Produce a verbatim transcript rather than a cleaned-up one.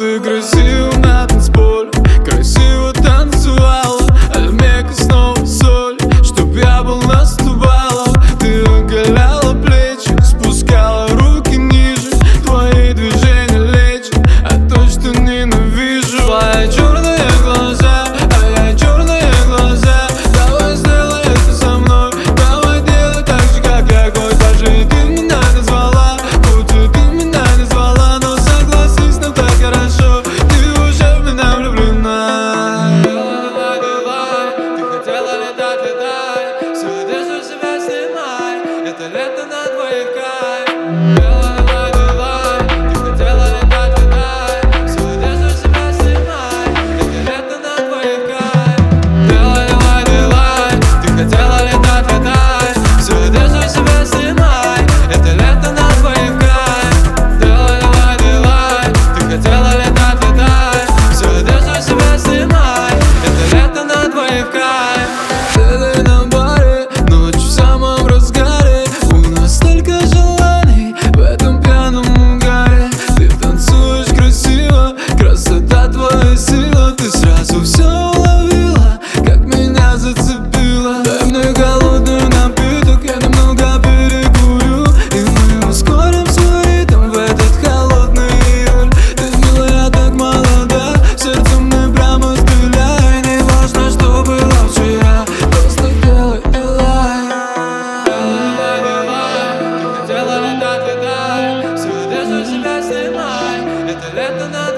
ты красива на танцполе, красиво танцевала, альмека снова соль, чтоб я был на сто баллов. Ты оголяла плечи, спускала руки ниже, твои движения лечат, а то, что ненавижу. Твои черные глаза, а я черные глаза. Давай сделай это со мной, давай делай так же, как я. Хоть даже и ты меня не звала, хоть и ты меня не звала, но согласись, нам так хорошо, ты уже в меня влюблена. Давай, давай, ты хотела летать, летай, всю одежду себя снимай, это лето на твоих кайф. Давай, давай, ты хотела летать, летай, всю одежду себя снимай, это лето на твоих кайф. Давай, давай, давай, ты хотела летать, летай, всю одежду себя снимай, это лето на твоих кайф. Давай, давай, давай, ты хотела летать, летай, всю одежду себя снимай, это лето на твоих кайф. Ты на баре, ночь в самом разгаре, у нас столько желаний в этом пьяном угаре. Ты танцуешь красиво, красота твоя сила, ты сразу все уловила, как меня зацепила. Дай мне холодный напиток, я немного перекурю, и мы ускорим свой ритм в этот холодный июль. Ты милая, так молода, сердцем мне прямо стреляй, не важно, что было вчера, просто делай и лай. Давай, давай, ты хотела летать, летай, всю одежду себя снимай, это лето на